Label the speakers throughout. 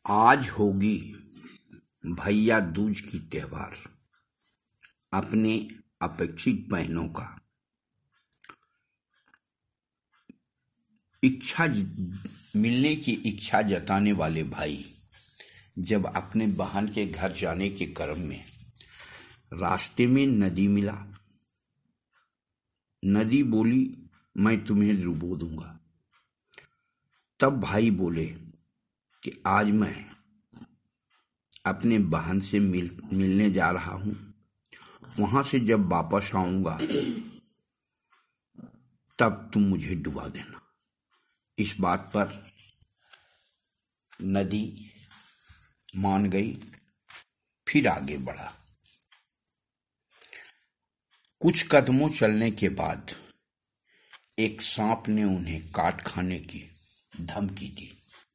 Speaker 1: आज होगी भैया दूज की त्योहार। अपने अपेक्षित बहनों का मिलने की इच्छा जताने वाले भाई जब अपने बहन के घर जाने के क्रम में रास्ते में नदी मिला। नदी बोली, मैं तुम्हें डुबो दूंगा। तब भाई बोले कि आज मैं अपने बहन से मिलने जा रहा हूं, वहां से जब वापस आऊंगा तब तुम मुझे डुबा देना। इस बात पर नदी मान गई, फिर आगे बढ़ा। कुछ कदमों चलने के बाद एक सांप ने उन्हें काट खाने की धमकी दी।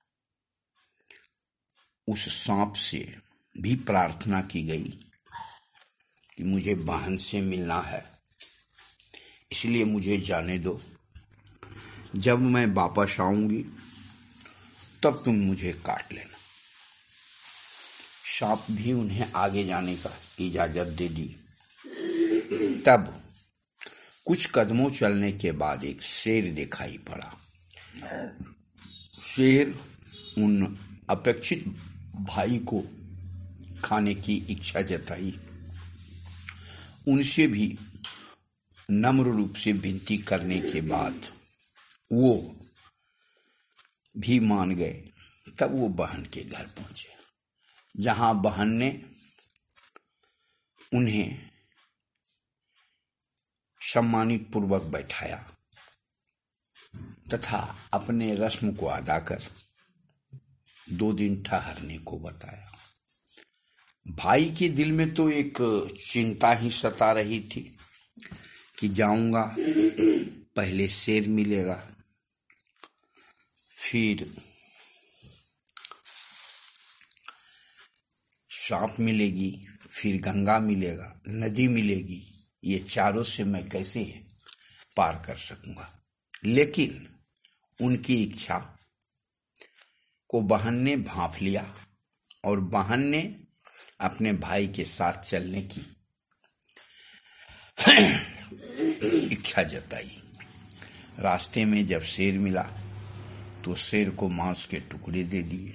Speaker 1: उस सांप से भी प्रार्थना की गई कि मुझे बहन से मिलना है, इसलिए मुझे जाने दो। जब मैं वापस आऊंगी तब तुम मुझे काट लेना। सांप भी उन्हें आगे जाने का इजाजत दे दी। तब कुछ कदमों चलने के बाद एक शेर दिखाई पड़ा। शेर उन अपेक्षित भाई को खाने की इच्छा जताई। उनसे भी नम्र रूप से विनती करने के बाद वो भी मान गए। तब वो बहन के घर पहुंचे, जहां बहन ने उन्हें सम्मानित पूर्वक बैठाया तथा अपने रस्म को अदा कर 2 दिन ठहरने को बताया। भाई के दिल में तो एक चिंता ही सता रही थी कि जाऊंगा, पहले शेर मिलेगा, फिर सांप मिलेगी, फिर गंगा मिलेगा, नदी मिलेगी। ये चारों से मैं कैसे पार कर सकूंगा। लेकिन उनकी इच्छा को बहन ने भांप लिया और बहन ने अपने भाई के साथ चलने की इच्छा जताई। रास्ते में जब शेर मिला तो शेर को मांस के टुकड़े दे दिए,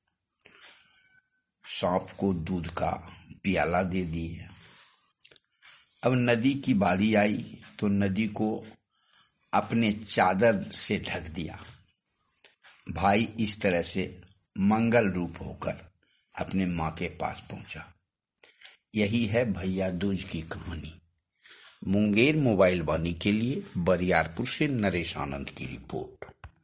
Speaker 1: सांप को दूध का प्याला दे दिए। अब नदी की बारी आई तो नदी को अपने चादर से ढक दिया। भाई इस तरह से मंगल रूप होकर अपने माँ के पास पहुंचा। यही है भैया दूज की कहानी। मुंगेर मोबाइल वाणी के लिए बरियारपुर से नरेश आनंद की रिपोर्ट।